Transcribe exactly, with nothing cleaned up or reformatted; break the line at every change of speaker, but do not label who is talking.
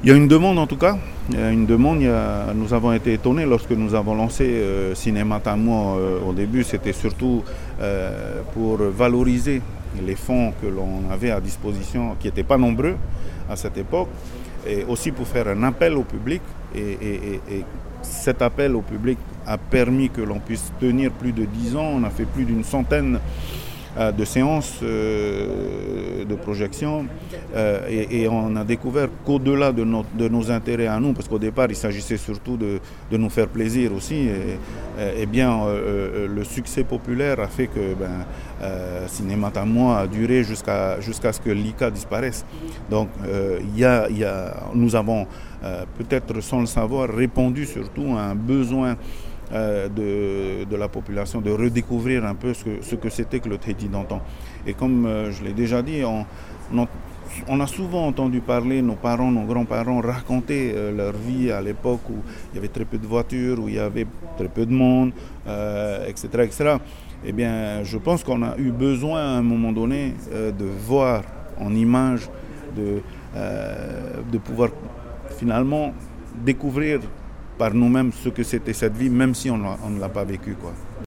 Il y a une demande en tout cas, il y a une demande, il y a, nous avons été étonnés lorsque nous avons lancé euh, Cinéma Tamois euh, au début, c'était surtout euh, pour valoriser les fonds que l'on avait à disposition, qui n'étaient pas nombreux à cette époque, et aussi pour faire un appel au public, et, et, et, et cet appel au public a permis que l'on puisse tenir plus de dix ans, on a fait plus d'une centaine de séances euh, de projection euh, et, et on a découvert qu'au-delà de, notre, de nos intérêts à nous, parce qu'au départ il s'agissait surtout de, de nous faire plaisir aussi, et, et bien euh, le succès populaire a fait que ben, euh, Cinéma Tamois a duré jusqu'à, jusqu'à ce que l'I C A disparaisse. Donc euh, y a, y a, nous avons euh, peut-être sans le savoir répondu surtout à un besoin Euh, de, de la population, de redécouvrir un peu ce que, ce que c'était que le Tahiti d'antan. Et comme euh, je l'ai déjà dit, on, on, on a souvent entendu parler, nos parents, nos grands-parents raconter euh, leur vie à l'époque où il y avait très peu de voitures, où il y avait très peu de monde, euh, et cetera, et cetera. Eh bien, je pense qu'on a eu besoin à un moment donné euh, de voir en images, de, euh, de pouvoir finalement découvrir par nous-mêmes ce que c'était cette vie, même si on, on ne l'a pas vécu, quoi.